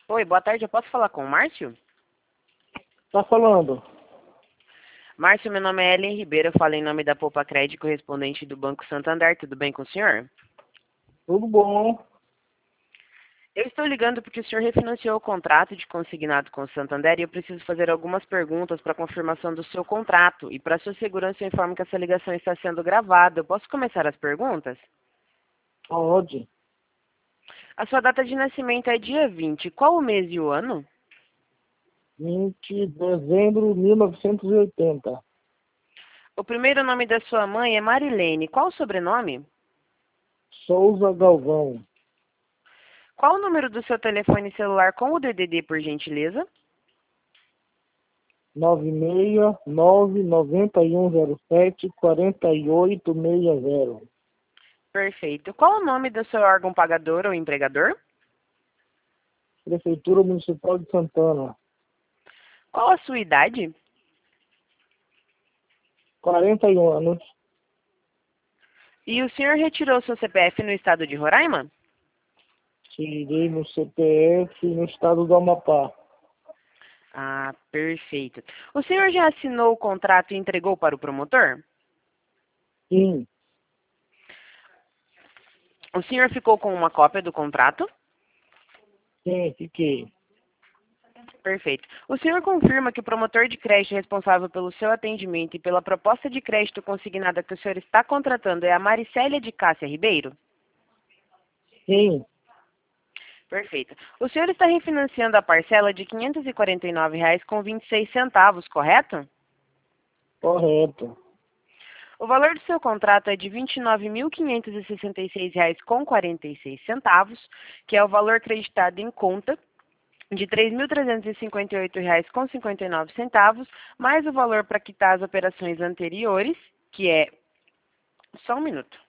Oi, boa tarde. Eu posso falar com o Márcio? Tá falando? Márcio, meu nome é Ellen Ribeiro. Eu falo em nome da Poupa Crédito, correspondente do Banco Santander. Tudo bem com o senhor? Tudo bom? Eu estou ligando porque o senhor refinanciou o contrato de consignado com o Santander e eu preciso fazer algumas perguntas para confirmação do seu contrato. E para sua segurança, eu informo que essa ligação está sendo gravada. Eu posso começar as perguntas? Pode. A sua data de nascimento é dia 20. Qual o mês e o ano? 20 de dezembro de 1980. O primeiro nome da sua mãe é Marilene. Qual o sobrenome? Souza Galvão. Qual o número do seu telefone celular com o DDD, por gentileza? 969-9107-4860. Perfeito. Qual o nome do seu órgão pagador ou empregador? Prefeitura Municipal de Santana. Qual a sua idade? 41 anos. E o senhor retirou seu CPF no estado de Roraima? Tirei no CPF no estado do Amapá. Ah, perfeito. O senhor já assinou o contrato e entregou para o promotor? Sim, O senhor ficou com uma cópia do contrato? sim, fiquei. Perfeito. O senhor confirma que o promotor de crédito responsável pelo seu atendimento e pela proposta de crédito consignada que o senhor está contratando é a Maricélia de Cássia Ribeiro? Sim, Perfeito. O senhor está refinanciando a parcela de R$ 549,26, correto? correto. O valor do seu contrato é de R$ 29.566,46, que é o valor creditado em conta de R$ 3.358,59, mais o valor para quitar as operações anteriores, que é... Só um minuto.